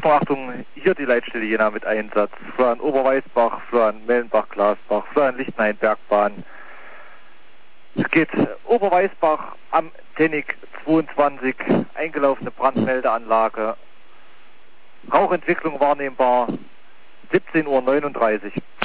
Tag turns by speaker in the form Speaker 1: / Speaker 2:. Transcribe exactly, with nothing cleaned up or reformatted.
Speaker 1: Achtung, hier die Leitstelle Jena mit Einsatz. Florian Oberweißbach, Florian Mellenbach-Glasbach, Florian Lichtenhain-Bergbahn. Es geht Oberweißbach am Tennig zweiundzwanzig, eingelaufene Brandmeldeanlage. Rauchentwicklung wahrnehmbar, siebzehn Uhr neununddreißig.